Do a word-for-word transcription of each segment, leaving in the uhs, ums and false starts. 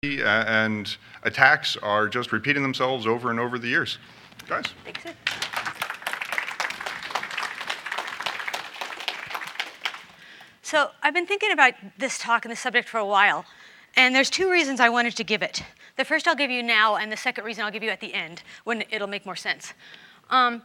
uh, and attacks are just repeating themselves over and over the years. Guys? Thanks. So I've been thinking about this talk and this subject for a while, and there's two reasons I wanted to give it. The first I'll give you now, and the second reason I'll give you at the end, when it'll make more sense. Um,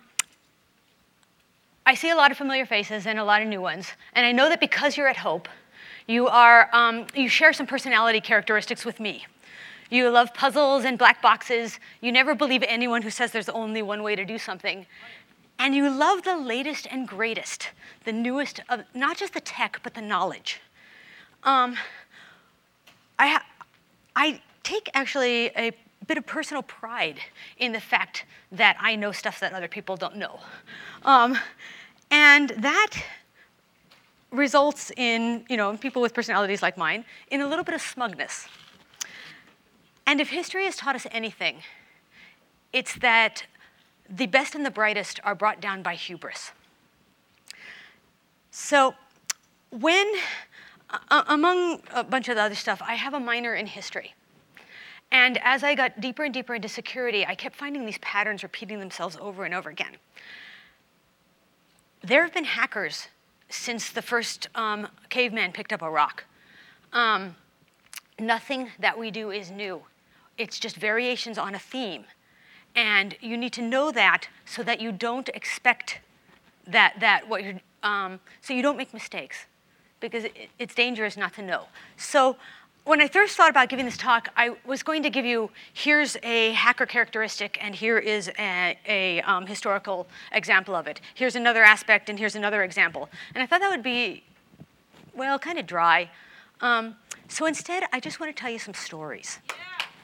I see a lot of familiar faces and a lot of new ones, and I know that because you're at Hope, you, are, um, you share some personality characteristics with me. You love puzzles and black boxes. You never believe anyone who says there's only one way to do something. And you love the latest and greatest, the newest of not just the tech, but the knowledge. Um, I, ha I take actually a bit of personal pride in the fact that I know stuff that other people don't know. Um, and that results in, you know, people with personalities like mine, in a little bit of smugness. And if history has taught us anything, it's that the best and the brightest are brought down by hubris. So when, uh, among a bunch of the other stuff, I have a minor in history. And as I got deeper and deeper into security, I kept finding these patterns repeating themselves over and over again. There have been hackers since the first um, caveman picked up a rock. Um, nothing that we do is new. It's just variations on a theme. And you need to know that so that you don't expect that, that what you're, um, so you don't make mistakes, because it, it's dangerous not to know. So when I first thought about giving this talk, I was going to give you, here's a hacker characteristic, and here is a, a um, historical example of it. Here's another aspect, and here's another example. And I thought that would be, well, kind of dry. Um, so instead, I just want to tell you some stories. Yeah.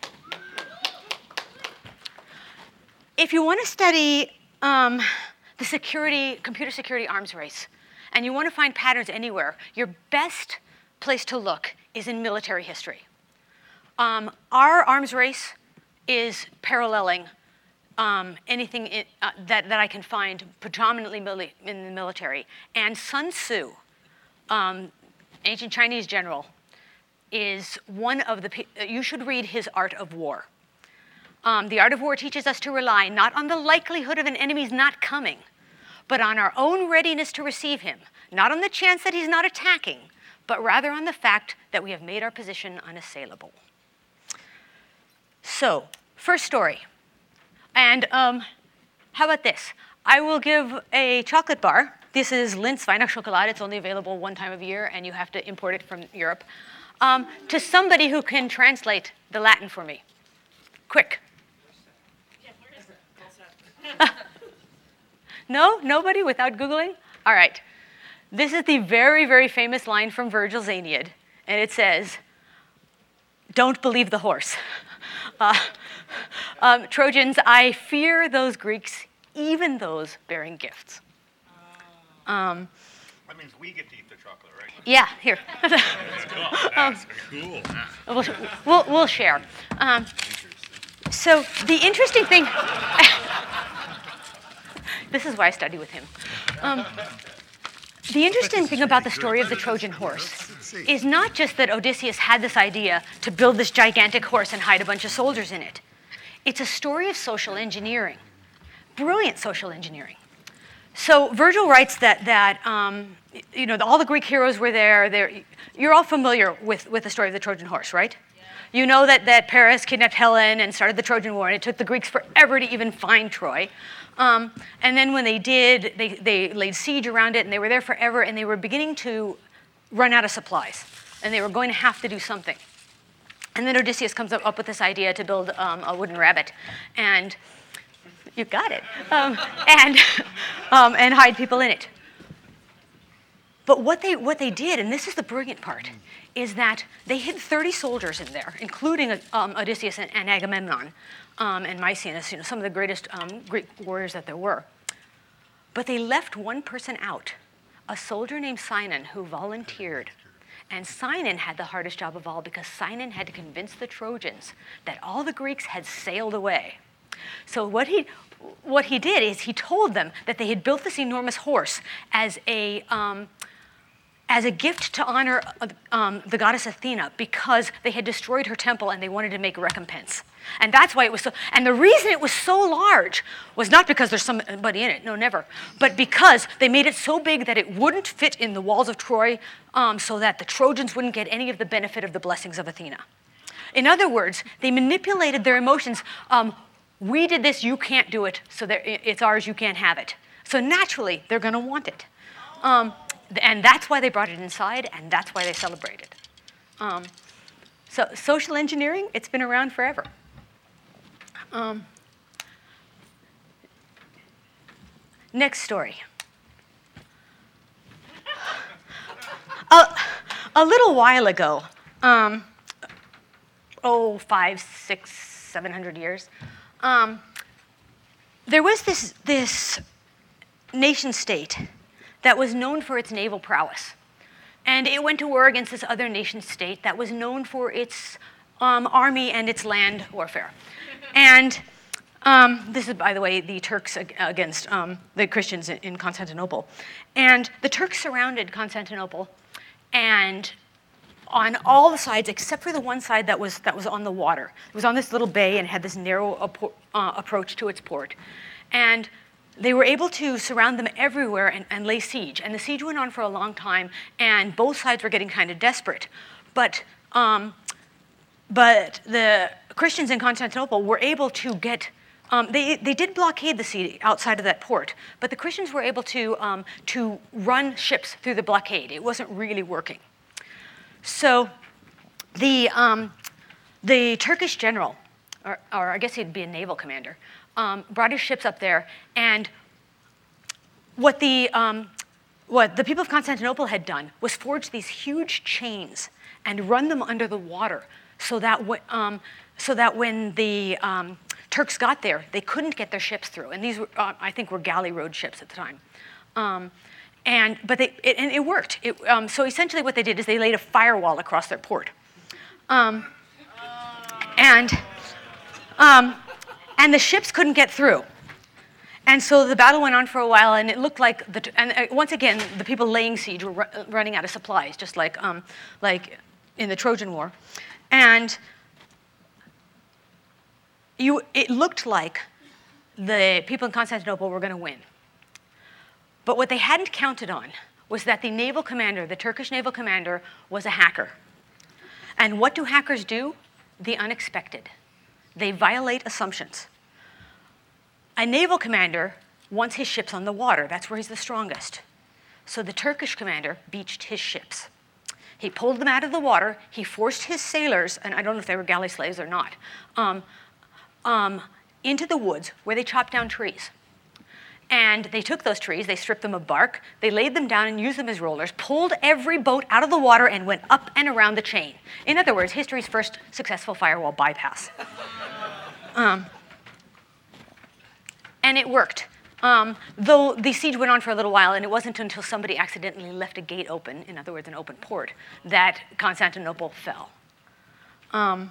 If you want to study um, the security, computer security arms race, and you want to find patterns anywhere, your best place to look is in military history. Um, our arms race is paralleling um, anything in, uh, that, that I can find predominantly mili in the military. And Sun Tzu, um, ancient Chinese general, is one of the, you should read his Art of War. Um, the Art of War teaches us to rely not on the likelihood of an enemy's not coming, but on our own readiness to receive him, not on the chance that he's not attacking, but rather on the fact that we have made our position unassailable. So, first story. And um, how about this? I will give a chocolate bar. This is Lindt Weihnachtschokolade. It's only available one time of year, and you have to import it from Europe, um, to somebody who can translate the Latin for me. Quick. No? Nobody without Googling? All right. This is the very, very famous line from Virgil's Aeneid, and it says, "Don't believe the horse." Uh, um, Trojans, I fear those Greeks, even those bearing gifts. Um, that means we get to eat the chocolate, right? Yeah, here. That's cool. That's cool. We'll, we'll, we'll share. Um, so the interesting thing, this is why I study with him. Um, the interesting thing about the story of the Trojan horse is not just that Odysseus had this idea to build this gigantic horse and hide a bunch of soldiers in it. It's a story of social engineering, brilliant social engineering. So Virgil writes that, that um, you know, all the Greek heroes were there. They're, you're all familiar with, with the story of the Trojan horse, right? Yeah. You know that, that Paris kidnapped Helen and started the Trojan War, and it took the Greeks forever to even find Troy. Um, and then when they did, they, they laid siege around it, and they were there forever, and they were beginning to run out of supplies, and they were going to have to do something. And then Odysseus comes up, up with this idea to build um, a wooden rabbit, and you got it, um, and, um, and hide people in it. But what they, what they did, and this is the brilliant part, is that they hid thirty soldiers in there, including um, Odysseus and, and Agamemnon um, and Maecenas, you know, some of the greatest um, Greek warriors that there were. But they left one person out, a soldier named Sinon who volunteered. And Sinon had the hardest job of all because Sinon had to convince the Trojans that all the Greeks had sailed away. So what he, what he did is he told them that they had built this enormous horse as a, um, as a gift to honor um, the goddess Athena because they had destroyed her temple and they wanted to make a recompense. And that's why it was so, and the reason it was so large was not because there's somebody in it, no, never, but because they made it so big that it wouldn't fit in the walls of Troy um, so that the Trojans wouldn't get any of the benefit of the blessings of Athena. In other words, they manipulated their emotions. Um, we did this, you can't do it, so it's ours, you can't have it. So naturally, they're gonna want it. Um, And that's why they brought it inside, and that's why they celebrated. Um, so social engineering, it's been around forever. Um, next story. a, a little while ago, um, oh, five, six, seven hundred years, um, there was this, this nation state that was known for its naval prowess. And it went to war against this other nation state that was known for its um, army and its land warfare. And um, this is, by the way, the Turks against um, the Christians in Constantinople. And the Turks surrounded Constantinople, and on all the sides, except for the one side that was, that was on the water. It was on this little bay and had this narrow ap- uh, approach to its port. And they were able to surround them everywhere and, and lay siege. And the siege went on for a long time, and both sides were getting kind of desperate. But, um, but the Christians in Constantinople were able to get, um, they, they did blockade the sea outside of that port, but the Christians were able to, um, to run ships through the blockade. It wasn't really working. So the, um, the Turkish general, or, or I guess he'd be a naval commander, Um, brought his ships up there, and what the, um, what the people of Constantinople had done was forge these huge chains and run them under the water so that, w- um, so that when the um, Turks got there, they couldn't get their ships through. And these, were, uh, I think, were galley road ships at the time. Um, and, but they, it, and it worked. It, um, so essentially what they did is they laid a firewall across their port. Um, and... Um, And the ships couldn't get through. And so the battle went on for a while, and it looked like, the, and once again, the people laying siege were ru- running out of supplies, just like, um, like in the Trojan War. And you, it looked like the people in Constantinople were going to win. But what they hadn't counted on was that the naval commander, the Turkish naval commander, was a hacker. And what do hackers do? The unexpected. They violate assumptions. A naval commander wants his ships on the water. That's where he's the strongest. So the Turkish commander beached his ships. He pulled them out of the water. He forced his sailors, and I don't know if they were galley slaves or not, um, um, into the woods where they chopped down trees. And they took those trees, they stripped them of bark, they laid them down and used them as rollers, pulled every boat out of the water and went up and around the chain. In other words, history's first successful firewall bypass. Um, and it worked. Um, though the siege went on for a little while, and it wasn't until somebody accidentally left a gate open, in other words, an open port, that Constantinople fell. Um,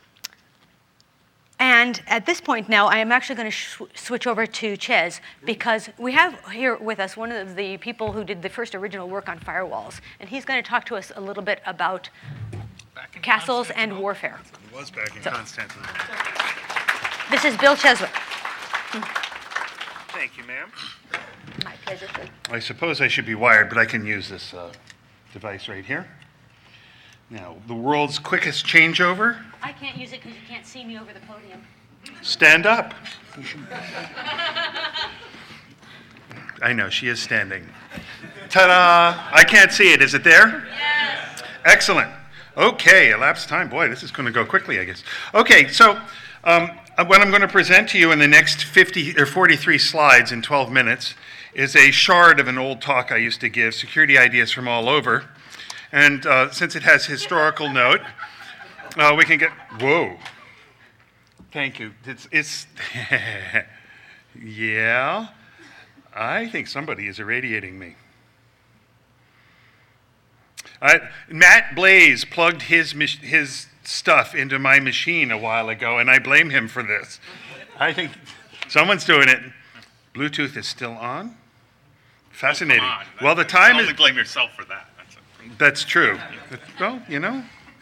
and at this point now, I am actually going to sh- switch over to Ches, because we have here with us one of the people who did the first original work on firewalls, and he's going to talk to us a little bit about castles and warfare. It was back in So- Constantinople. This is Bill Cheswick. Thank you, ma'am. My pleasure. I suppose I should be wired, but I can use this uh, device right here. Now, the world's quickest changeover. I can't use it because you can't see me over the podium. Stand up. I know, she is standing. Ta-da! I can't see it. Is it there? Yes. Excellent. Okay, elapsed time. Boy, this is going to go quickly, I guess. Okay, so um, what I'm going to present to you in the next fifty or forty-three slides in twelve minutes is a shard of an old talk I used to give, Security Ideas from All Over. And uh, since it has historical note, uh, we can get, whoa. Thank you. It's, it's yeah, I think somebody is irradiating me. Uh, Matt Blaze plugged his mach- his stuff into my machine a while ago, and I blame him for this. I think someone's doing it. Bluetooth is still on. Fascinating. Come on. Well, the time you is. only blame yourself for that. That's That's true. Well, you know,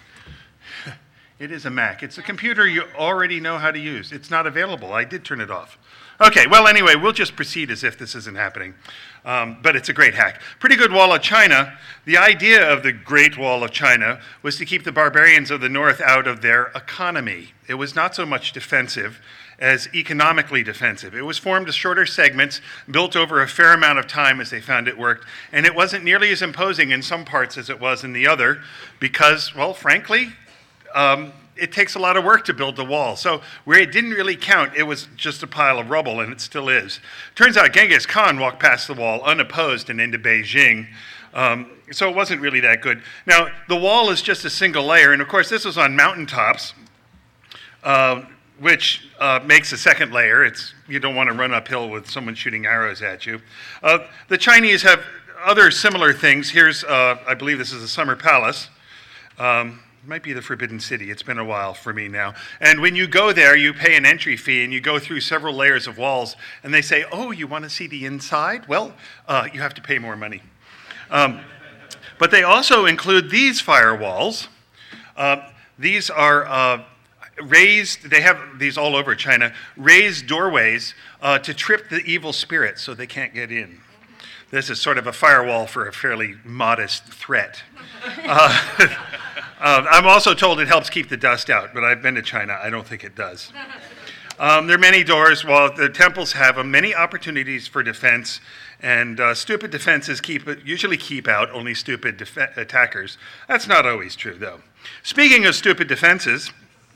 it is a Mac. It's a computer you already know how to use. It's not available. I did turn it off. Okay, well, anyway, we'll just proceed as if this isn't happening. Um, but it's a great hack. Pretty Good Wall of China. The idea of the Great Wall of China was to keep the barbarians of the north out of their economy. It was not so much defensive as economically defensive. It was formed as shorter segments, built over a fair amount of time as they found it worked, and it wasn't nearly as imposing in some parts as it was in the other because, well, frankly, um, it takes a lot of work to build the wall. So where it didn't really count, it was just a pile of rubble, and it still is. Turns out Genghis Khan walked past the wall unopposed and into Beijing. Um, so it wasn't really that good. Now, the wall is just a single layer, and of course, this was on mountaintops, uh, which uh, makes a second layer. It's, you don't want to run uphill with someone shooting arrows at you. Uh, the Chinese have other similar things. Here's, uh, I believe this is a summer palace. Um, It might be the Forbidden City. It's been a while for me now. And when you go there, you pay an entry fee, and you go through several layers of walls, and they say, oh, you want to see the inside? Well, uh, you have to pay more money. Um, but they also include these firewalls. Uh, these are uh, raised, they have these all over China, raised doorways uh, to trip the evil spirits so they can't get in. This is sort of a firewall for a fairly modest threat. Uh, Uh, I'm also told it helps keep the dust out, but I've been to China. I don't think it does. Um, there are many doors. While the temples have uh, many opportunities for defense, and uh, stupid defenses keep usually keep out only stupid def- attackers. That's not always true, though. Speaking of stupid defenses,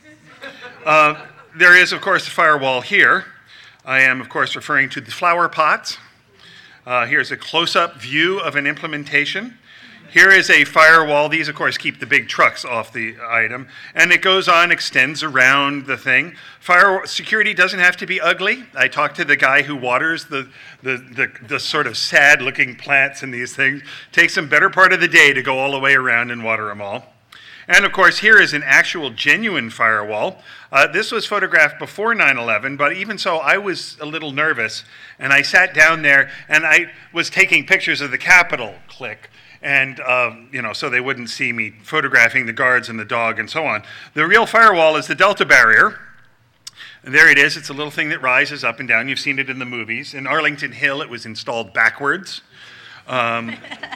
uh, there is, of course, a firewall here. I am, of course, referring to the flower pots. Uh, here's a close-up view of an implementation. Here is a firewall. These, of course, keep the big trucks off the item. And it goes on, extends around the thing. Fire security doesn't have to be ugly. I talked to the guy who waters the, the, the, the sort of sad-looking plants in these things. Takes him better part of the day to go all the way around and water them all. And, of course, here is an actual genuine firewall. Uh, this was photographed before nine eleven, but even so, I was a little nervous. And I sat down there, and I was taking pictures of the Capitol, click. And, uh, you know, so they wouldn't see me photographing the guards and the dog and so on. The real firewall is the Delta Barrier. And there it is. It's a little thing that rises up and down. You've seen it in the movies. In Arlington Hill, it was installed backwards. Um,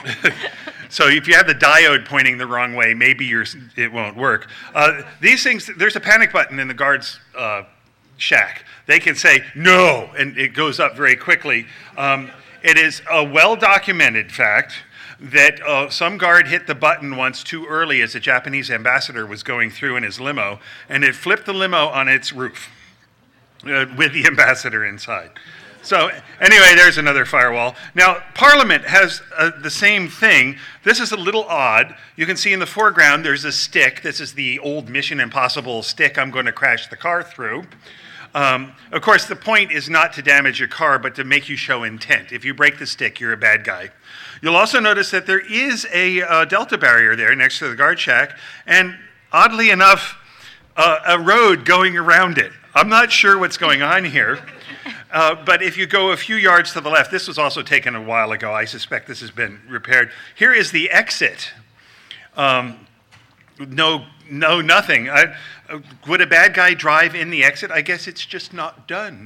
so if you have the diode pointing the wrong way, maybe you're, it won't work. Uh, these things, there's a panic button in the guard's uh, shack. They can say, no, and it goes up very quickly. Um, it is a well-documented fact that uh, some guard hit the button once too early as a Japanese ambassador was going through in his limo, and it flipped the limo on its roof uh, with the ambassador inside. So anyway, there's another firewall. Now, Parliament has uh, the same thing. This is a little odd. You can see in the foreground there's a stick. This is the old Mission Impossible stick I'm going to crash the car through. Um, of course, the point is not to damage your car, but to make you show intent. If you break the stick, you're a bad guy. You'll also notice that there is a uh, Delta Barrier there next to the guard shack, and oddly enough, uh, a road going around it. I'm not sure what's going on here, uh, but if you go a few yards to the left, this was also taken a while ago. I suspect this has been repaired. Here is the exit. Um, no, no, nothing. I, uh, would a bad guy drive in the exit? I guess it's just not done.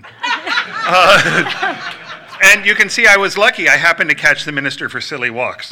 uh, And you can see I was lucky. I happened to catch the Minister for Silly Walks.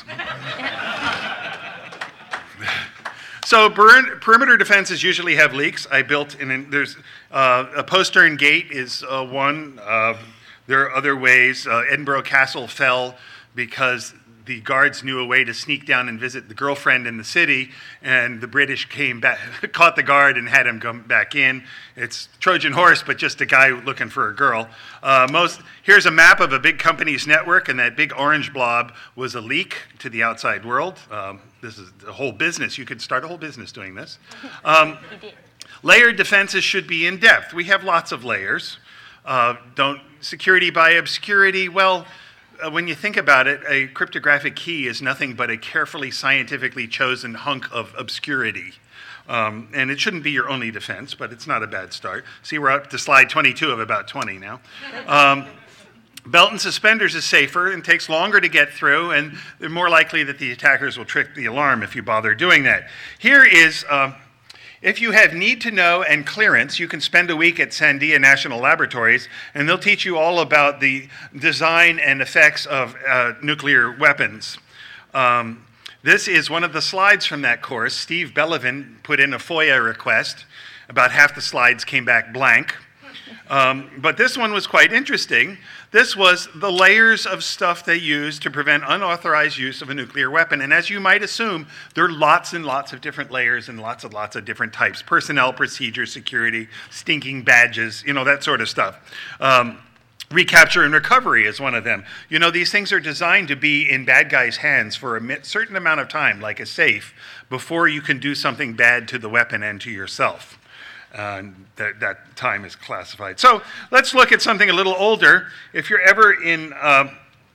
So per- perimeter defenses usually have leaks. I built in, there's uh, a postern gate is uh, one. Uh, there are other ways. Uh, Edinburgh Castle fell because the guards knew a way to sneak down and visit the girlfriend in the city, and the British came back, caught the guard and had him come back in. It's Trojan horse, but just a guy looking for a girl. Uh, most here's a map of a big company's network, and that big orange blob was a leak to the outside world. Um, this is a whole business. You could start a whole business doing this. Um, layered defenses should be in depth. We have lots of layers. Uh, don't security by obscurity. Well. Uh, when you think about it, a cryptographic key is nothing but a carefully scientifically chosen hunk of obscurity. Um, and it shouldn't be your only defense, but it's not a bad start. See, we're up to slide twenty-two of about twenty now. Um, Belt and suspenders is safer and takes longer to get through, and they're more likely that the attackers will trick the alarm if you bother doing that. Here is, uh, if you have need to know and clearance, you can spend a week at Sandia National Laboratories, and they'll teach you all about the design and effects of uh, nuclear weapons. Um, this is one of the slides from that course. Steve Bellevin put in a FOIA request. About half the slides came back blank. Um, but this one was quite interesting. This was the layers of stuff they use to prevent unauthorized use of a nuclear weapon. And as you might assume, there are lots and lots of different layers and lots and lots of different types. Personnel, procedure, security, stinking badges, you know, that sort of stuff. Um, recapture and recovery is one of them. You know, these things are designed to be in bad guys' hands for a certain amount of time, like a safe, before you can do something bad to the weapon and to yourself. Uh, that, that time is classified. So let's look at something a little older. If you're ever in, uh,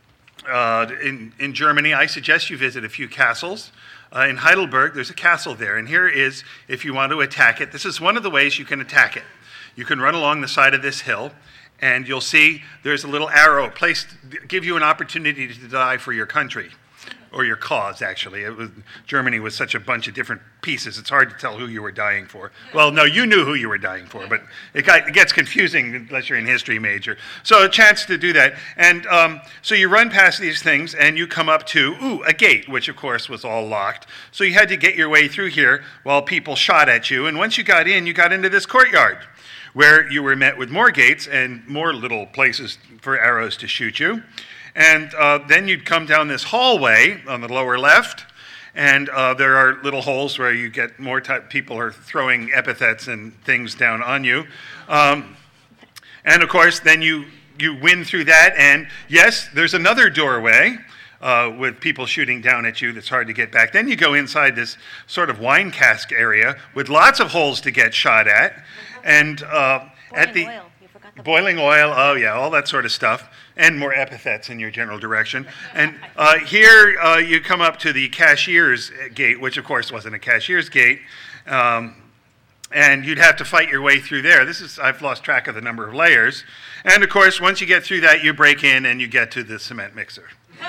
uh, in, in Germany, I suggest you visit a few castles. Uh, in Heidelberg, there's a castle there, and here is, if you want to attack it, this is one of the ways you can attack it. You can run along the side of this hill, and you'll see there's a little arrow placed, give you an opportunity to die for your country. Or your cause, actually. It was, Germany was such a bunch of different pieces, it's hard to tell who you were dying for. Well, no, you knew who you were dying for, but it, got, it gets confusing unless you're in history major. So a chance to do that. And um, so you run past these things, and you come up to, ooh, a gate, which of course was all locked. So you had to get your way through here while people shot at you. And once you got in, you got into this courtyard, where you were met with more gates and more little places for arrows to shoot you. And uh, then you'd come down this hallway on the lower left, and uh, there are little holes where you get more type, people are throwing epithets and things down on you. Um, and of course, then you, you win through that, and yes, there's another doorway uh, with people shooting down at you that's hard to get back. Then you go inside this sort of wine cask area with lots of holes to get shot at, and uh, at the... Oil. You forgot the Boiling oil, oh yeah, all that sort of stuff, and more epithets in your general direction. And uh, here uh, you come up to the cashier's gate, which of course wasn't a cashier's gate, um, and you'd have to fight your way through there. This is, I've lost track of the number of layers. And of course, once you get through that, you break in and you get to the cement mixer.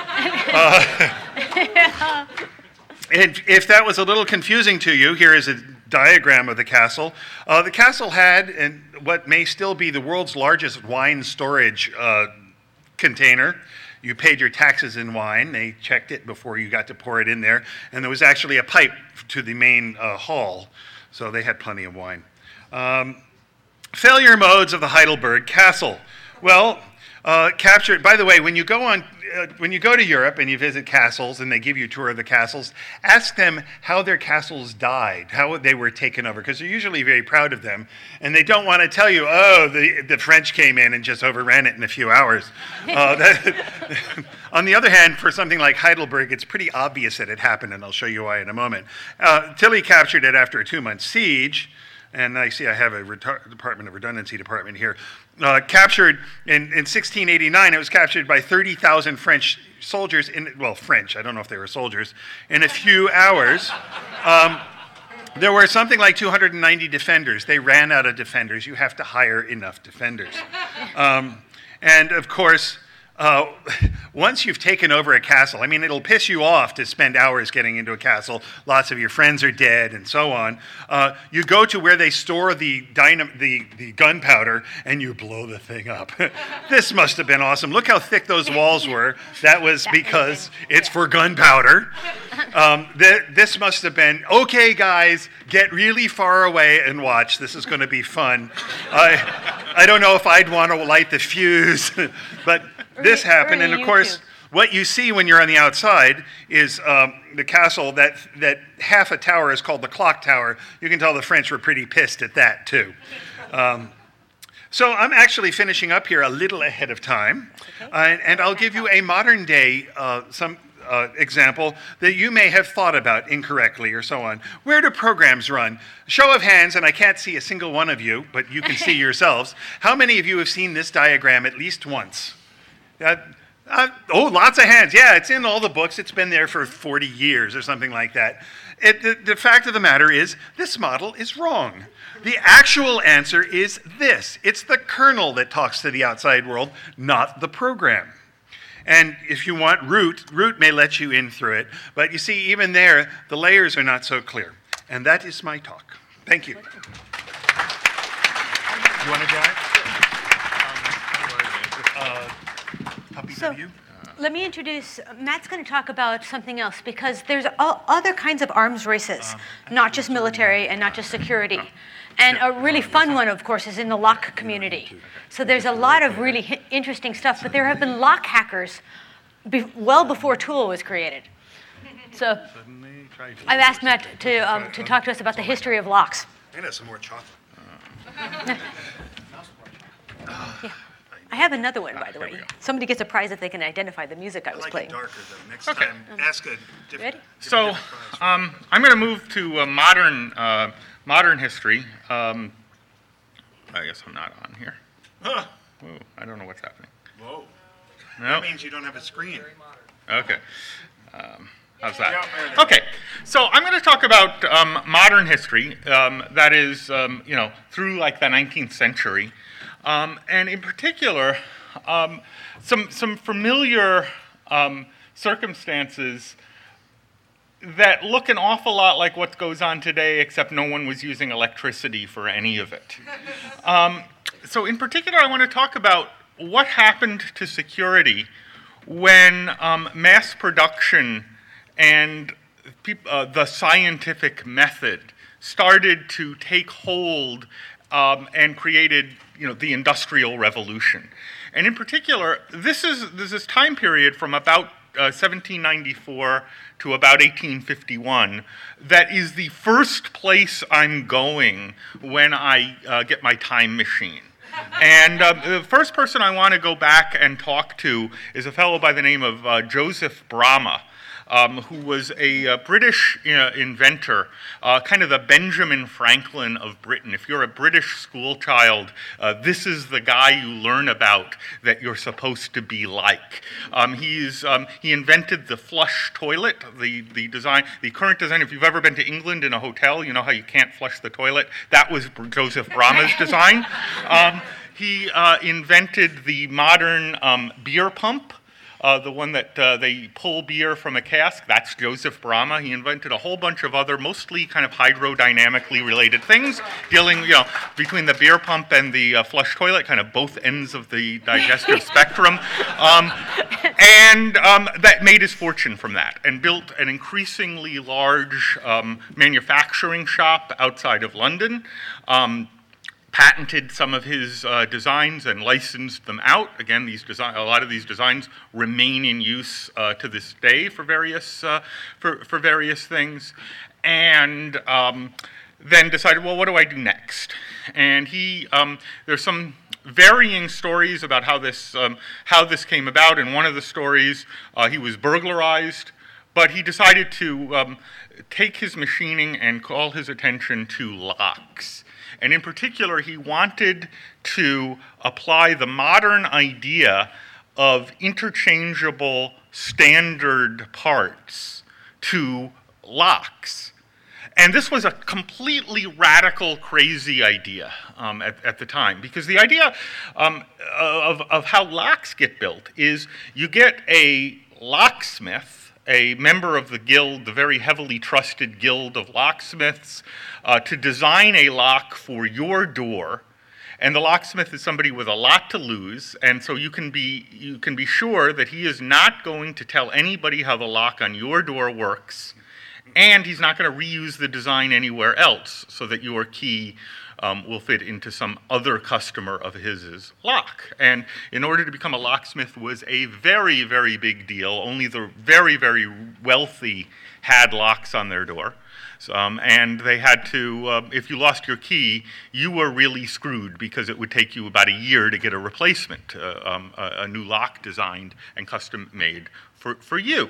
uh, and if that was a little confusing to you, here is a diagram of the castle. Uh, the castle had and what may still be the world's largest wine storage uh, container. You paid your taxes in wine. They checked it before you got to pour it in there. And there was actually a pipe to the main uh, hall, so they had plenty of wine. Um, failure modes of the Heidelberg Castle. Well, uh, captured, by the way, when you go on Uh, when you go to Europe and you visit castles and they give you a tour of the castles, ask them how their castles died, how they were taken over, because they're usually very proud of them. And they don't want to tell you, oh, the, the French came in and just overran it in a few hours. Uh, that, on the other hand, for something like Heidelberg, it's pretty obvious that it happened, and I'll show you why in a moment. Uh, Tilly captured it after a two-month siege. And I see I have a retar- Department of Redundancy department here. Uh, captured in, in sixteen eighty-nine, it was captured by thirty thousand French soldiers, in, well, French, I don't know if they were soldiers, in a few hours. Um, there were something like two hundred ninety defenders. They ran out of defenders. You have to hire enough defenders. Um, and of course, Uh, once you've taken over a castle, I mean, it'll piss you off to spend hours getting into a castle. Lots of your friends are dead and so on. Uh, you go to where they store the, dynam- the, the gunpowder and you blow the thing up. This must have been awesome. Look how thick those walls were. That was because it's for gunpowder. Um, th- this must have been, okay, guys, get really far away and watch. This is going to be fun. I, I don't know if I'd want to light the fuse, but this happened, and of course, what you see when you're on the outside is um, the castle, that, that half a tower is called the clock tower. You can tell the French were pretty pissed at that, too. Um, so I'm actually finishing up here a little ahead of time, uh, and, and I'll give you a modern day uh, some uh, example that you may have thought about incorrectly or so on. Where do programs run? Show of hands, and I can't see a single one of you, but you can see yourselves. How many of you have seen this diagram at least once? Uh, uh, oh, lots of hands. Yeah, it's in all the books. It's been there for forty years or something like that. It, the, the fact of the matter is, this model is wrong. The actual answer is this. It's the kernel that talks to the outside world, not the program. And if you want root, root may let you in through it. But you see, even there, the layers are not so clear. And that is my talk. Thank you. You want to drive? Um, uh, Puppy So- W? Let me introduce, Matt's going to talk about something else because there's o- other kinds of arms races, not just military and not just security. And a really fun one, of course, is in the lock community. So there's a lot of really hi- interesting stuff, but there have been lock hackers be- well before Tool was created. So I've asked Matt to, um, to talk to us about the history of locks. And have some more chocolate. Yeah. I have another one, by the way. Somebody gets a prize if they can identify the music I was I like playing. it darker, though. Next Okay. time, ask a different... Ready? So um, I'm going to move to uh, modern uh, modern history. Um, I guess I'm not on here. Huh. Ooh, I don't know what's happening. Whoa. No. That means you don't have a screen. Okay. Um, how's that? Okay. So I'm going to talk about um, modern history. Um, that is, um, you know, through like the nineteenth century, um, and in particular, um, some some familiar um, circumstances that look an awful lot like what goes on today, except no one was using electricity for any of it. Um, so in particular, I want to talk about what happened to security when um, mass production and peop- uh, the scientific method started to take hold um, and created, you know, the Industrial Revolution. And in particular, this is this is time period from about uh, seventeen ninety-four to about eighteen fifty-one that is the first place I'm going when I uh, get my time machine. And uh, the first person I want to go back and talk to is a fellow by the name of uh, Joseph Bramah, um, who was a uh, British uh, inventor, uh, kind of the Benjamin Franklin of Britain. If you're a British school child, uh, this is the guy you learn about that you're supposed to be like. Um, he's, um, he invented the flush toilet, the, the design, the current design. If you've ever been to England in a hotel, you know how you can't flush the toilet. That was Joseph Bramah's design. Um, he uh, invented the modern um, beer pump. Uh, the one that uh, they pull beer from a cask, that's Joseph Bramah. He invented a whole bunch of other, mostly kind of hydrodynamically related things, dealing, you know, between the beer pump and the uh, flush toilet, kind of both ends of the digestive spectrum. Um, and um, that made his fortune from that, and built an increasingly large um, manufacturing shop outside of London. Um, patented some of his uh, designs and licensed them out. Again, these design, a lot of these designs remain in use uh, to this day for various uh, for for various things, and um, then decided, well, what do I do next? And he um, there's some varying stories about how this um, how this came about. In one of the stories, uh, he was burglarized, but he decided to um, take his machining and call his attention to locks. And in particular, he wanted to apply the modern idea of interchangeable standard parts to locks. And this was a completely radical, crazy idea um, at, at the time, because the idea um, of, of how locks get built is you get a locksmith, a member of the guild, the very heavily trusted guild of locksmiths, uh, to design a lock for your door. And the locksmith is somebody with a lot to lose, and so you can be you can be sure that he is not going to tell anybody how the lock on your door works, and he's not going to reuse the design anywhere else, so that your key Um, will fit into some other customer of his lock. And in order to become a locksmith was a very, very big deal. Only the very, very wealthy had locks on their door. So, um, and they had to, uh, if you lost your key, you were really screwed because it would take you about a year to get a replacement, uh, um, a, a new lock designed and custom made for, for you.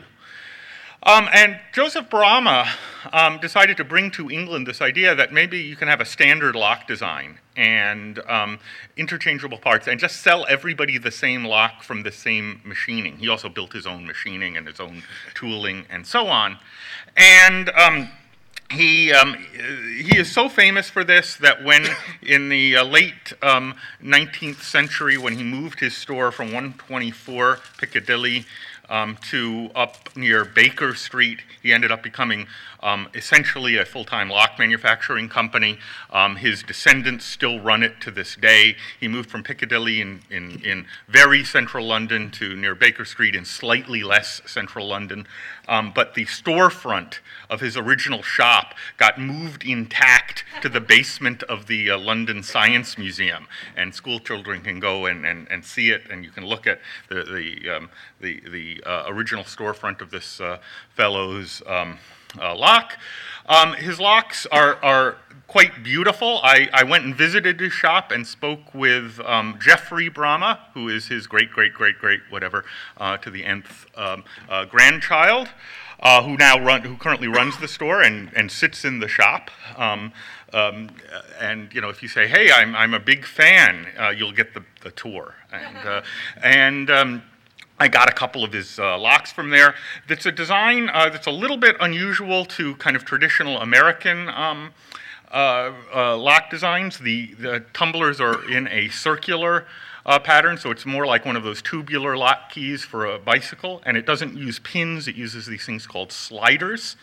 Um, and Joseph Bramah um, decided to bring to England this idea that maybe you can have a standard lock design and um, interchangeable parts and just sell everybody the same lock from the same machining. He also built his own machining and his own tooling and so on. And um, he um, he is so famous for this that when in the uh, late um, nineteenth century, when he moved his store from one twenty-four Piccadilly um, to up near Baker Street, he ended up becoming um, essentially a full-time lock manufacturing company. Um, his descendants still run it to this day. He moved from Piccadilly in, in, in very central London to near Baker Street in slightly less central London. Um, but the storefront of his original shop got moved intact to the basement of the uh, London Science Museum, and school children can go and, and, and see it, and you can look at the the um, the, the uh, original storefront of this uh, fellow's um, uh, lock. Um, his locks are are quite beautiful. I, I went and visited his shop and spoke with um, Geoffrey Brahma, who is his great, great, great, great, whatever, uh, to the nth um, uh, grandchild, uh, who now run, who currently runs the store and, and sits in the shop. Um, um, and you know, if you say, "Hey, I'm I'm a big fan," uh, you'll get the, the tour. And uh, and um, I got a couple of his uh, locks from there. That's a design uh, that's a little bit unusual to kind of traditional American Um, Uh, uh, lock designs. The, the tumblers are in a circular uh, pattern, so it's more like one of those tubular lock keys for a bicycle, and it doesn't use pins, it uses these things called sliders.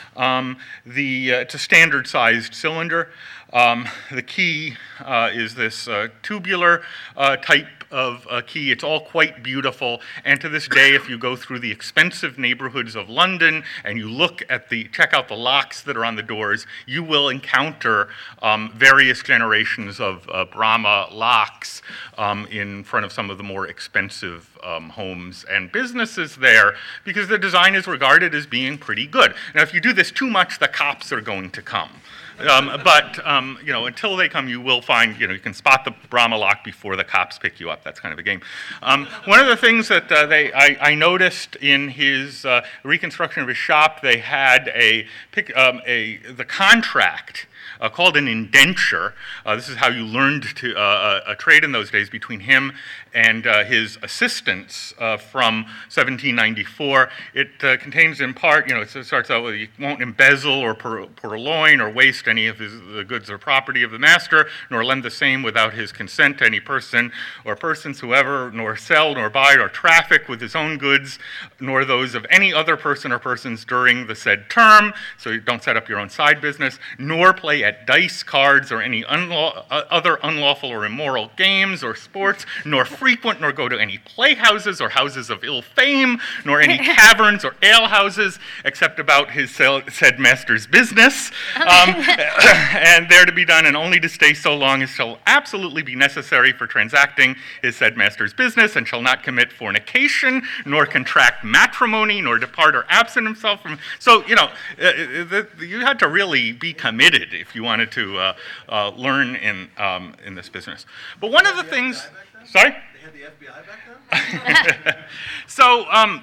Um, the, uh, it's a standard-sized cylinder. Um, the key uh, is this uh, tubular uh, type of uh, key. It's all quite beautiful, and to this day, if you go through the expensive neighborhoods of London and you look at the, check out the locks that are on the doors, you will encounter um, various generations of uh, Brahma locks um, in front of some of the more expensive um, homes and businesses there, because the design is regarded as being pretty good. Now, if you do this too much, the cops are going to come. Um, but, um, you know, until they come, you will find, you know, you can spot the Brahma lock before the cops pick you up. That's kind of a game. Um, one of the things that uh, they, I, I noticed in his uh, reconstruction of his shop, they had a, um, a the contract Uh, called an indenture. Uh, this is how you learned to uh, a, a trade in those days between him and uh, his assistants uh, from seventeen ninety-four. It uh, contains in part, you know, it starts out with you won't embezzle or pur purloin or waste any of his, the goods or property of the master, nor lend the same without his consent to any person or persons whoever, nor sell, nor buy, or traffic with his own goods, nor those of any other person or persons during the said term, so you don't set up your own side business, nor play at dice, cards, or any unlaw other unlawful or immoral games or sports, nor frequent nor go to any playhouses or houses of ill fame, nor any taverns or alehouses, except about his said master's business, um, and there to be done, and only to stay so long as shall absolutely be necessary for transacting his said master's business, and shall not commit fornication, nor contract matrimony, nor depart or absent himself from. So, you know, uh, you had to really be committed if you wanted to uh, uh, learn in um, in this business. But one of the things, sorry? They had the F B I back then? So um,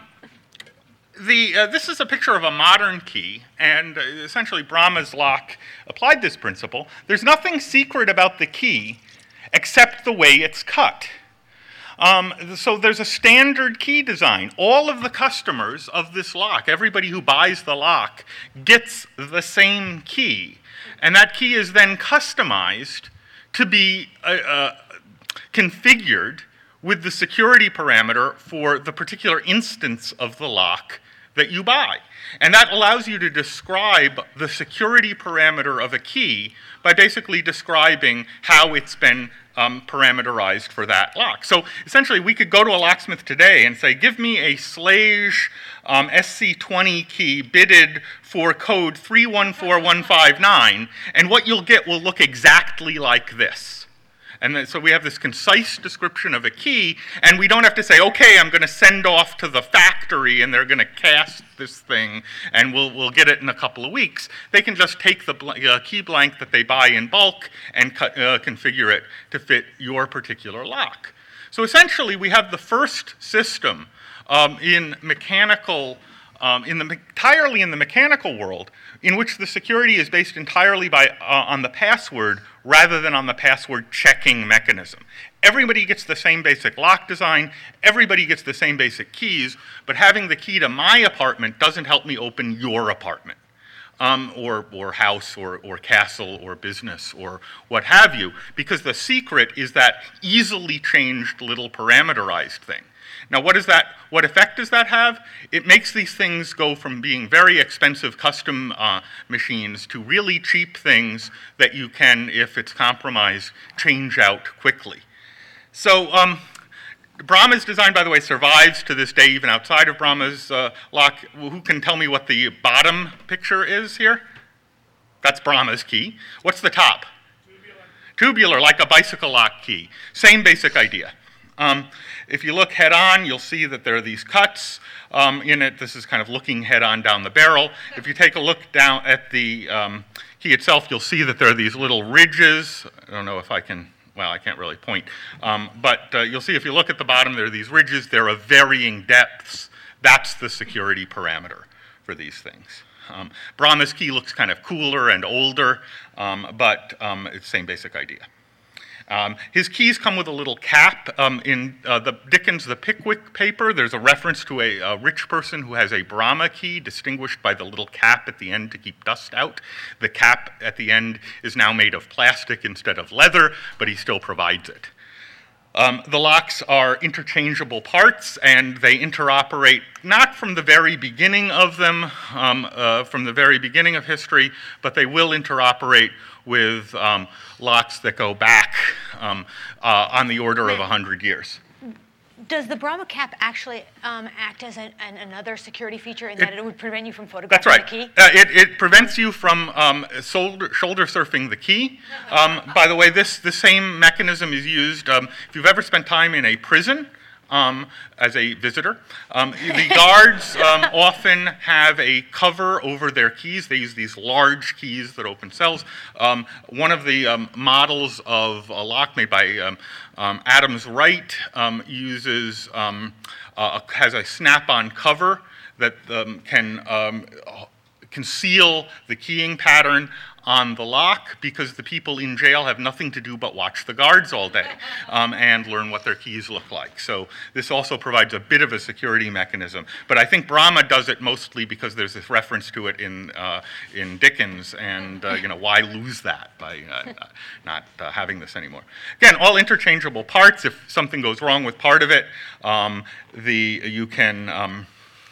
the uh, this is a picture of a modern key, and uh, essentially Brahma's lock applied this principle. There's nothing secret about the key except the way it's cut. Um, so there's a standard key design. All of the customers of this lock, everybody who buys the lock, gets the same key. And that key is then customized to be uh, uh, configured with the security parameter for the particular instance of the lock that you buy. And that allows you to describe the security parameter of a key by basically describing how it's been um, parameterized for that lock. So essentially, we could go to a locksmith today and say, give me a Schlage um, S C twenty key bitted for code three one four one five nine, and what you'll get will look exactly like this. And then, so we have this concise description of a key, and we don't have to say, okay, I'm going to send off to the factory, and they're going to cast this thing, and we'll, we'll get it in a couple of weeks. They can just take the bl uh, key blank that they buy in bulk and cut, uh, configure it to fit your particular lock. So essentially, we have the first system um, in mechanical Um, in the, entirely in the mechanical world, in which the security is based entirely by, uh, on the password rather than on the password checking mechanism. Everybody gets the same basic lock design, everybody gets the same basic keys, but having the key to my apartment doesn't help me open your apartment. um, or, or house or, or castle or business or what have you, because the secret is that easily changed little parameterized thing. Now, what is that? What effect does that have? It makes these things go from being very expensive custom uh, machines to really cheap things that you can, if it's compromised, change out quickly. So um, Brahma's design, by the way, survives to this day, even outside of Brahma's uh, lock. Who can tell me what the bottom picture is here? That's Brahma's key. What's the top? Tubular. Tubular, like a bicycle lock key. Same basic idea. Um, if you look head-on, you'll see that there are these cuts um, in it. This is kind of looking head-on down the barrel. If you take a look down at the um, key itself, you'll see that there are these little ridges. I don't know if I can, well, I can't really point. Um, but uh, you'll see if you look at the bottom, there are these ridges. They're of varying depths. That's the security parameter for these things. Um, Brahma's key looks kind of cooler and older, um, but um, it's the same basic idea. Um, his keys come with a little cap. Um, in uh, the Dickens' The Pickwick paper, there's a reference to a, a rich person who has a Brahma key, distinguished by the little cap at the end to keep dust out. The cap at the end is now made of plastic instead of leather, but he still provides it. Um, the locks are interchangeable parts, and they interoperate not from the very beginning of them, um, uh, from the very beginning of history, but they will interoperate with um, locks that go back um, uh, on the order of one hundred years. Does the Brahma cap actually um, act as an, an, another security feature in it, that it would prevent you from photographing that's right. the key? Uh, it, it prevents you from um, shoulder, shoulder surfing the key. Um, by the way, this the same mechanism is used um, if you've ever spent time in a prison. Um, as a visitor. Um, the guards um, often have a cover over their keys. They use these large keys that open cells. Um, one of the um, models of a lock made by um, um, Adams Wright um, uses, um, uh, has a snap-on cover that um, can um, conceal the keying pattern on the lock, because the people in jail have nothing to do but watch the guards all day um, and learn what their keys look like. So this also provides a bit of a security mechanism. But I think Brahma does it mostly because there's this reference to it in uh, in Dickens, and uh, you know, why lose that by uh, not uh, having this anymore? Again, all interchangeable parts. If something goes wrong with part of it, um, the you can. Um,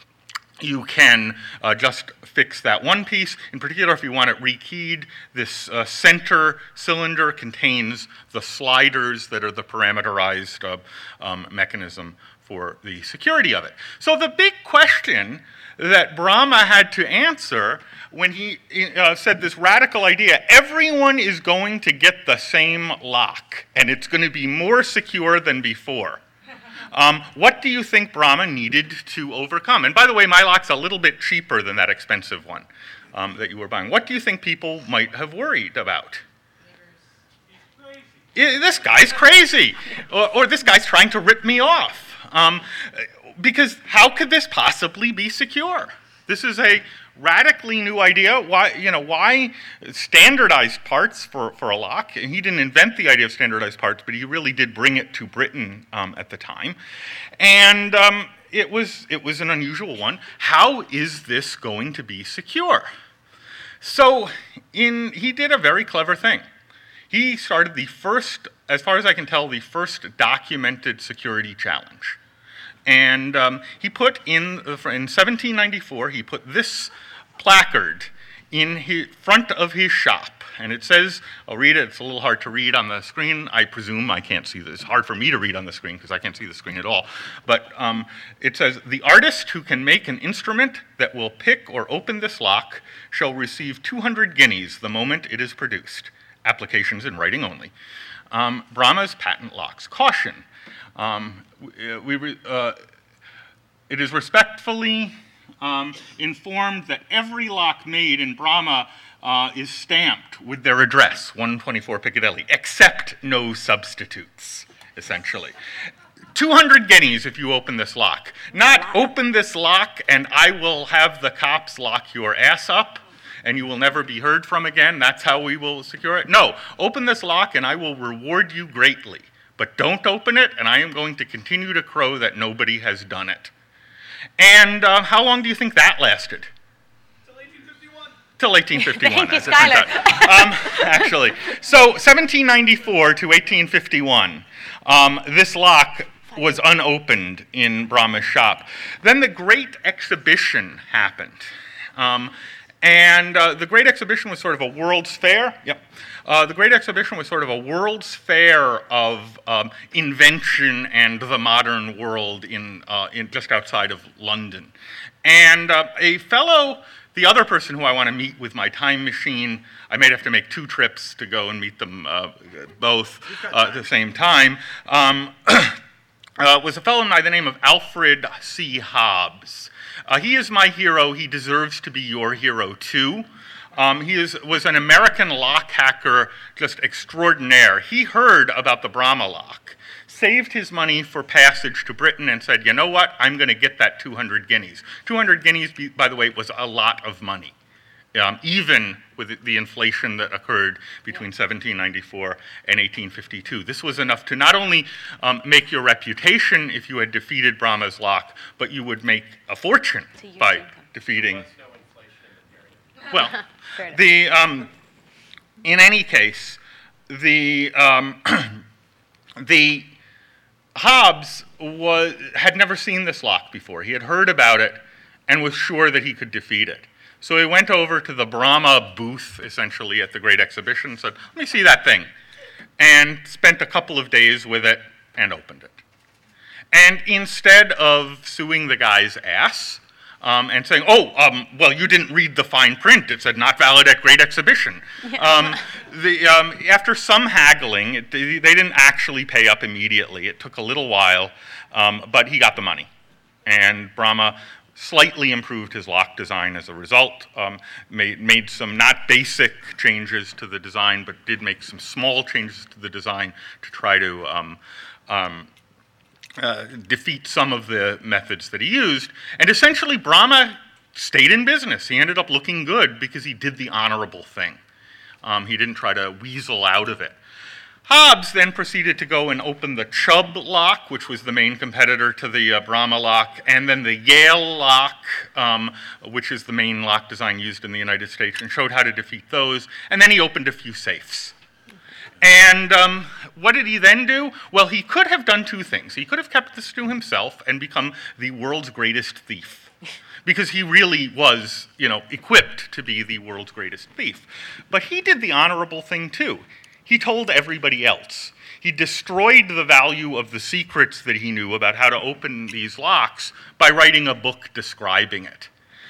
You can uh, just fix that one piece. In particular, if you want it rekeyed, this uh, center cylinder contains the sliders that are the parameterized uh, um, mechanism for the security of it. So the big question that Brahma had to answer when he uh, said this radical idea, everyone is going to get the same lock, and it's going to be more secure than before. Um, what do you think Brahma needed to overcome? And by the way, my lock's a little bit cheaper than that expensive one um, that you were buying. What do you think people might have worried about? Yeah, this guy's crazy, or, or this guy's trying to rip me off. Um, because how could this possibly be secure? This is a radically new idea. Why, you know, why standardized parts for, for a lock? And he didn't invent the idea of standardized parts, but he really did bring it to Britain um, at the time. And um, it was it was an unusual one. How is this going to be secure? So in he did a very clever thing. He started the first, as far as I can tell, the first documented security challenge. And um, he put in, in seventeen ninety-four, he put this placard in his, front of his shop. And it says, I'll read it, it's a little hard to read on the screen. I presume I can't see this. It's hard for me to read on the screen because I can't see the screen at all. But um, it says, the artist who can make an instrument that will pick or open this lock shall receive two hundred guineas the moment it is produced. Applications in writing only. Um, Brahma's patent locks. Caution. Um, we, we, uh, it is respectfully um, informed that every lock made in Brahma uh, is stamped with their address, one twenty-four Piccadilly, except no substitutes, essentially. two hundred guineas if you open this lock. Not open this lock and I will have the cops lock your ass up and you will never be heard from again. That's how we will secure it. No, open this lock and I will reward you greatly. But don't open it, and I am going to continue to crow that nobody has done it. And uh, how long do you think that lasted? Till eighteen fifty-one. till eighteen fifty-one. Thank you, as it turns Schuyler. out. Um, actually. So seventeen ninety-four to eighteen fifty-one, um, this lock was unopened in Brahma's shop. Then the Great Exhibition happened. Um, and uh, the Great Exhibition was sort of a World's Fair. Yep. Uh, the Great Exhibition was sort of a World's Fair of um, invention and the modern world in, uh, in just outside of London. And uh, a fellow, the other person who I want to meet with my time machine, I may have to make two trips to go and meet them uh, both uh, at the same time, um, uh, was a fellow by the name of Alfred C. Hobbs. Uh, he is my hero. He deserves to be your hero, too. Um, he is, was an American lock hacker, just extraordinaire. He heard about the Brahma lock, saved his money for passage to Britain, and said, you know what, I'm going to get that two hundred guineas. two hundred guineas, by the way, was a lot of money, um, even with the inflation that occurred between seventeen ninety-four and eighteen fifty-two. This was enough to not only um, make your reputation if you had defeated Brahma's lock, but you would make a fortune by income. defeating... Well, the, um, in any case, the, um, the Hobbs was, had never seen this lock before. He had heard about it and was sure that he could defeat it. So he went over to the Brahma booth, essentially, at the Great Exhibition and said, let me see that thing, and spent a couple of days with it and opened it. And instead of suing the guy's ass, Um, and saying, oh, um, well, you didn't read the fine print. It said not valid at Great Exhibition. Um, the, um, after some haggling, it, they didn't actually pay up immediately. It took a little while, um, but he got the money. And Brahma slightly improved his lock design as a result, um, made, made some not basic changes to the design, but did make some small changes to the design to try to um, um, Uh, defeat some of the methods that he used. And essentially, Brahma stayed in business. He ended up looking good because he did the honorable thing. Um, he didn't try to weasel out of it. Hobbs then proceeded to go and open the Chubb lock, which was the main competitor to the uh, Brahma lock, and then the Yale lock, um, which is the main lock design used in the United States, and showed how to defeat those. And then he opened a few safes. And um, what did he then do? Well, he could have done two things. He could have kept this to himself and become the world's greatest thief, because he really was, you know, equipped to be the world's greatest thief. But he did the honorable thing, too. He told everybody else. He destroyed the value of the secrets that he knew about how to open these locks by writing a book describing it.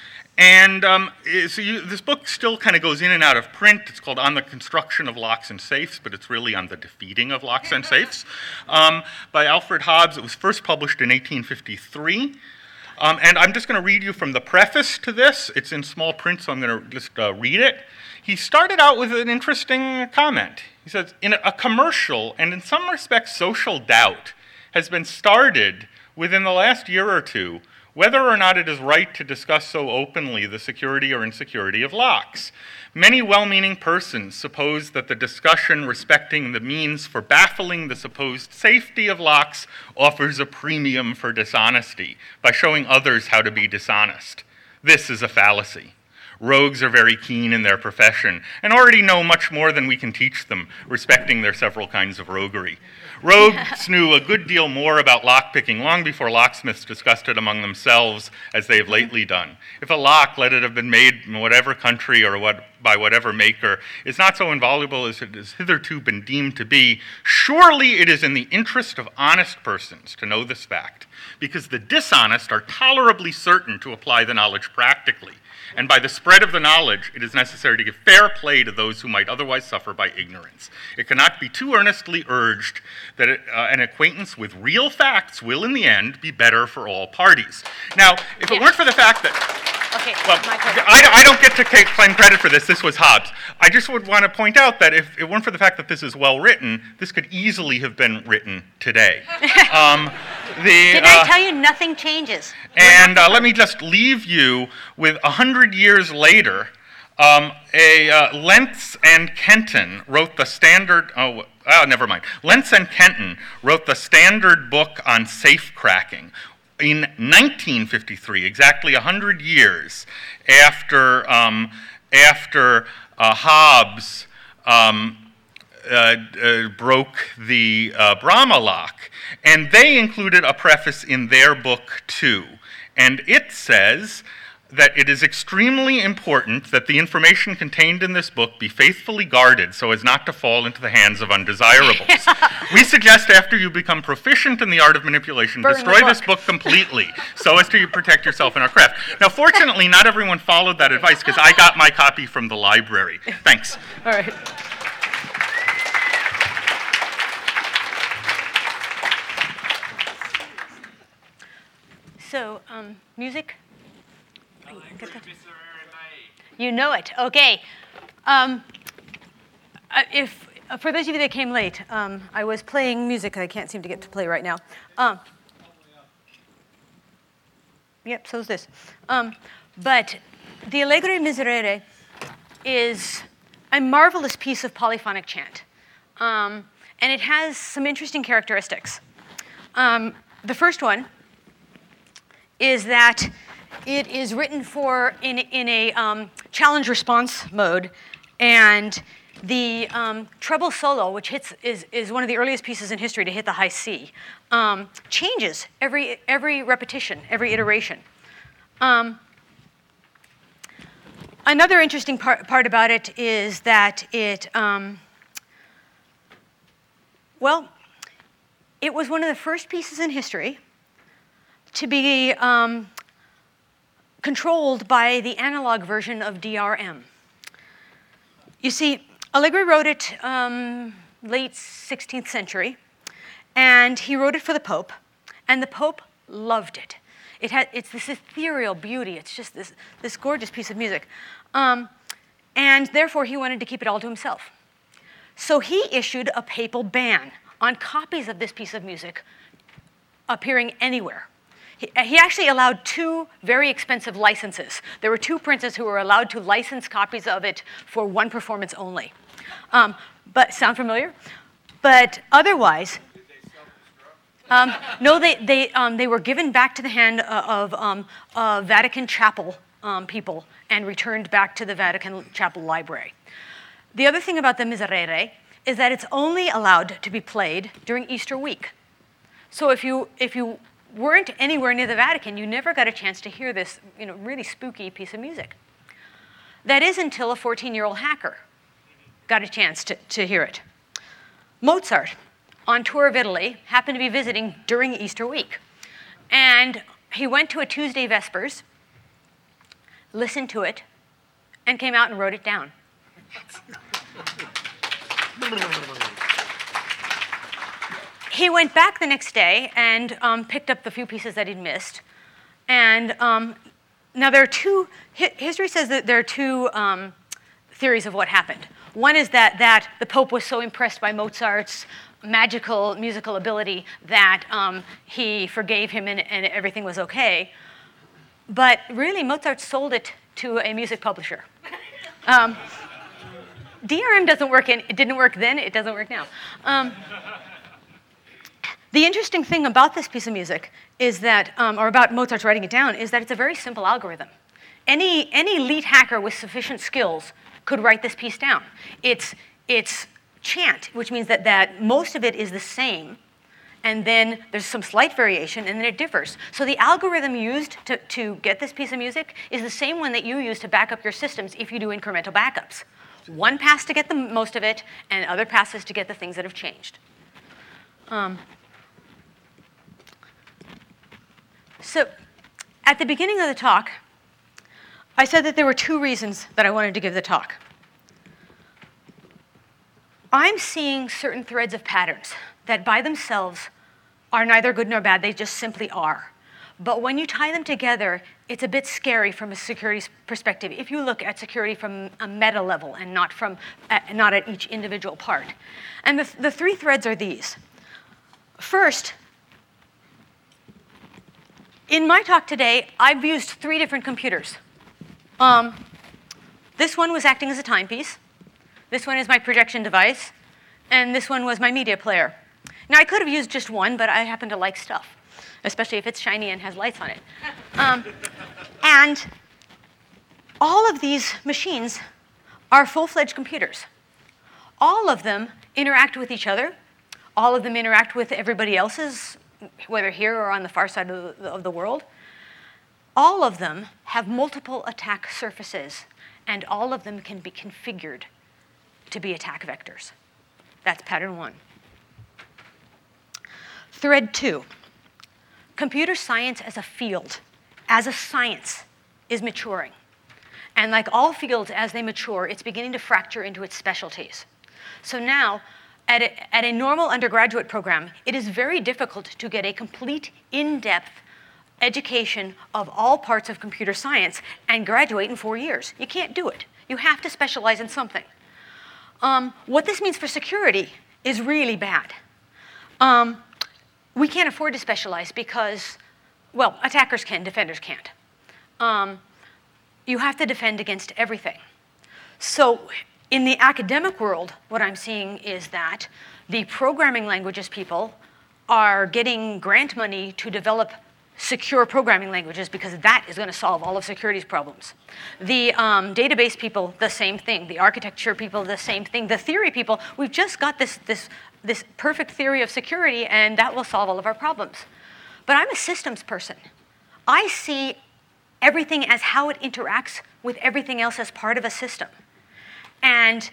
And um, so you, this book still kind of goes in and out of print. It's called On the Construction of Locks and Safes, but it's really on the defeating of locks and safes, um, by Alfred Hobbs. It was first published in eighteen fifty-three. Um, and I'm just going to read you from the preface to this. It's in small print, so I'm going to just uh, read it. He started out with an interesting comment. He says, in a commercial and in some respects social doubt has been started within the last year or two whether or not it is right to discuss so openly the security or insecurity of locks. Many well-meaning persons suppose that the discussion respecting the means for baffling the supposed safety of locks offers a premium for dishonesty by showing others how to be dishonest. This is a fallacy. Rogues are very keen in their profession and already know much more than we can teach them respecting their several kinds of roguery. Rogues knew a good deal more about lockpicking long before locksmiths discussed it among themselves, as they have lately done. If a lock, let it have been made in whatever country or what, by whatever maker, is not so invaluable as it has hitherto been deemed to be, surely it is in the interest of honest persons to know this fact, because the dishonest are tolerably certain to apply the knowledge practically. And by the spread of the knowledge, it is necessary to give fair play to those who might otherwise suffer by ignorance. It cannot be too earnestly urged that it, uh, an acquaintance with real facts will, in the end, be better for all parties. Now, if it Yeah. weren't for the fact that... Okay, Well, my turn. I, I don't get to ca- claim credit for this. This was Hobbes. I just would want to point out that if it weren't for the fact that this is well written, this could easily have been written today. Um, the, Didn't uh, I tell you nothing changes? And uh, let me just leave you with a hundred years later, um, a uh, Lentz and Kenton wrote the standard. Oh, oh, never mind. Lentz and Kenton wrote the standard book on safe cracking in nineteen fifty-three, exactly a hundred years after um, after uh, Hobbes um, uh, uh, broke the uh, Brahma lock. And they included a preface in their book too. And it says that it is extremely important that the information contained in this book be faithfully guarded so as not to fall into the hands of undesirables. We suggest after you become proficient in the art of manipulation, Burn destroy the this book. book completely so as to protect yourself in our craft. Now, fortunately, not everyone followed that advice because I got my copy from the library. Thanks. All right. So, um, music? You know it. Okay. Um, uh, if uh, for those of you that came late, um, I was playing music I can't seem to get to play right now. Um, yep. So is this. Um, but the Allegro Miserere is a marvelous piece of polyphonic chant, um, and it has some interesting characteristics. Um, the first one is that it is written for in, in a um, challenge-response mode, and the um, treble solo, which hits is, is one of the earliest pieces in history to hit the high C, um, changes every every repetition, every iteration. Um, another interesting part, part about it is that it, um, well, it was one of the first pieces in history to be um, controlled by the analog version of D R M. You see, Allegri wrote it um, late sixteenth century, and he wrote it for the Pope, and the Pope loved it. It had, it's this ethereal beauty. It's just this, this gorgeous piece of music. Um, and therefore, he wanted to keep it all to himself. So he issued a papal ban on copies of this piece of music appearing anywhere. He actually allowed two very expensive licenses. There were two princes who were allowed to license copies of it for one performance only. Um, but sound familiar? But otherwise, um, no, they they um, they were given back to the hand of um, uh, Vatican Chapel um, people and returned back to the Vatican Chapel library. The other thing about the Miserere is that it's only allowed to be played during Easter week. So if you if you weren't anywhere near the Vatican, you never got a chance to hear this, you know, really spooky piece of music. That is until a fourteen-year-old hacker got a chance to, to hear it. Mozart, on tour of Italy, happened to be visiting during Easter week. And he went to a Tuesday Vespers, listened to it, and came out and wrote it down. He went back the next day and um, picked up the few pieces that he'd missed. And um, now there are two, hi- history says that there are two um, theories of what happened. One is that, that the Pope was so impressed by Mozart's magical musical ability that um, he forgave him and, and everything was okay. But really, Mozart sold it to a music publisher. Um, D R M doesn't work, in, it didn't work then, it doesn't work now. Um, The interesting thing about this piece of music is that, um, or about Mozart's writing it down, is that it's a very simple algorithm. Any, any elite hacker with sufficient skills could write this piece down. It's, it's chant, which means that, that most of it is the same, and then there's some slight variation, and then it differs. So the algorithm used to, to get this piece of music is the same one that you use to back up your systems if you do incremental backups. One pass to get the most of it, and other passes to get the things that have changed. Um, So, at the beginning of the talk, I said that there were two reasons that I wanted to give the talk. I'm seeing certain threads of patterns that by themselves are neither good nor bad, they just simply are. But when you tie them together, it's a bit scary from a security perspective if you look at security from a meta level and not, from, uh, not at each individual part. And the, the three threads are these. First, in my talk today, I've used three different computers. Um, this one was acting as a timepiece. This one is my projection device. And this one was my media player. Now, I could have used just one, but I happen to like stuff, especially if it's shiny and has lights on it. Um, and all of these machines are full-fledged computers. All of them interact with each other. All of them interact with everybody else's, whether here or on the far side of the, of the world. All of them have multiple attack surfaces, and all of them can be configured to be attack vectors. That's pattern one. Thread two. Computer science as a field, as a science, is maturing. And like all fields, as they mature, it's beginning to fracture into its specialties. So now, at a, at a normal undergraduate program, it is very difficult to get a complete, in-depth education of all parts of computer science and graduate in four years. You can't do it. You have to specialize in something. Um, what this means for security is really bad. Um, we can't afford to specialize because, well, attackers can, defenders can't. Um, you have to defend against everything. So in the academic world, what I'm seeing is that the programming languages people are getting grant money to develop secure programming languages because that is going to solve all of security's problems. The um, database people, the same thing. The architecture people, the same thing. The theory people, we've just got this, this, this perfect theory of security, and that will solve all of our problems. But I'm a systems person. I see everything as how it interacts with everything else as part of a system. And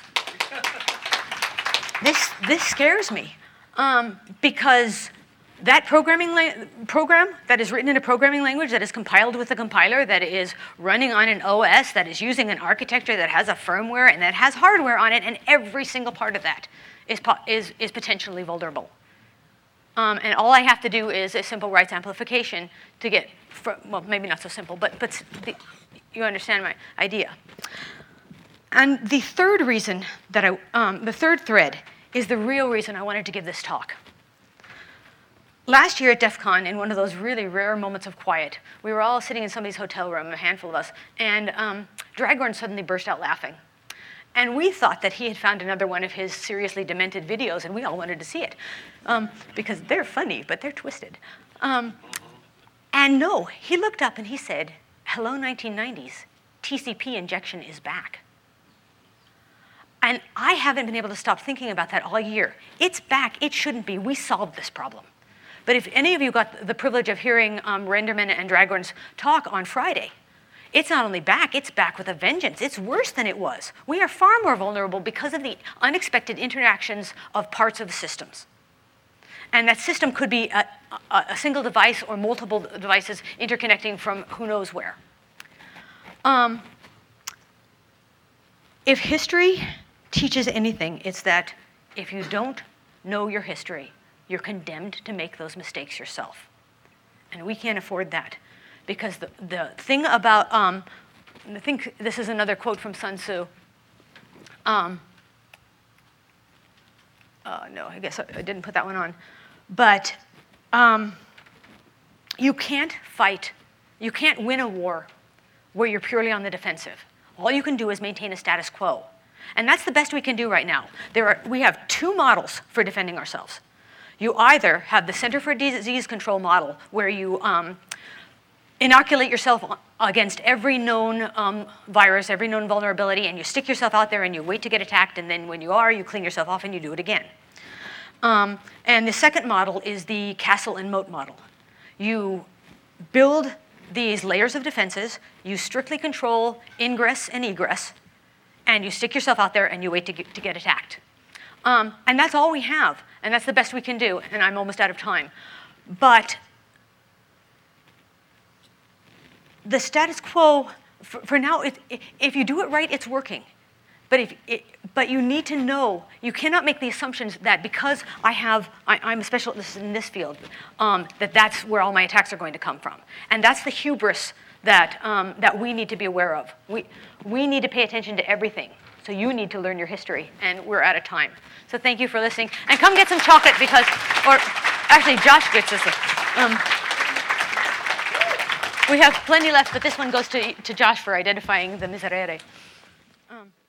this, this scares me um, because that programming la- program that is written in a programming language that is compiled with a compiler, that is running on an O S, that is using an architecture that has a firmware and that has hardware on it, and every single part of that is, po- is, is potentially vulnerable. Um, and all I have to do is a simple rights amplification to get, fr- well, maybe not so simple, but, but the, you understand my idea. And the third reason that I, um, the third thread is the real reason I wanted to give this talk. Last year at DEF CON, in one of those really rare moments of quiet, we were all sitting in somebody's hotel room, a handful of us, and um, Dragorn suddenly burst out laughing. And we thought that he had found another one of his seriously demented videos, and we all wanted to see it, um, because they're funny, but they're twisted. Um, and no, he looked up and he said, "Hello, nineteen nineties, T C P injection is back." And I haven't been able to stop thinking about that all year. It's back. It shouldn't be. We solved this problem. But if any of you got the privilege of hearing um, Renderman and Dragorn's talk on Friday, it's not only back, it's back with a vengeance. It's worse than it was. We are far more vulnerable because of the unexpected interactions of parts of systems. And that system could be a, a, a single device or multiple devices interconnecting from who knows where. Um, if history teaches anything, it's that if you don't know your history, you're condemned to make those mistakes yourself. And we can't afford that. Because the, the thing about, um, I think this is another quote from Sun Tzu. Um, uh, no, I guess I, I didn't put that one on. But um, you can't fight, you can't win a war where you're purely on the defensive. All you can do is maintain a status quo. And that's the best we can do right now. There are, we have two models for defending ourselves. You either have the Center for Disease Control model, where you um, inoculate yourself against every known um, virus, every known vulnerability, and you stick yourself out there and you wait to get attacked, and then when you are, you clean yourself off and you do it again. Um, and the second model is the castle and moat model. You build these layers of defenses, you strictly control ingress and egress, and you stick yourself out there and you wait to get, to get attacked. Um, and that's all we have, and that's the best we can do, and I'm almost out of time. But the status quo, for, for now, it, it, if you do it right, it's working. But, if it, but you need to know, you cannot make the assumptions that because I have, I, I'm a specialist in this field, um, that that's where all my attacks are going to come from. And that's the hubris that, um, that we need to be aware of. We, we need to pay attention to everything. So you need to learn your history, and we're out of time. So thank you for listening. And come get some chocolate because, or actually Josh gets this. Um, we have plenty left, but this one goes to, to Josh for identifying the miserere. Um,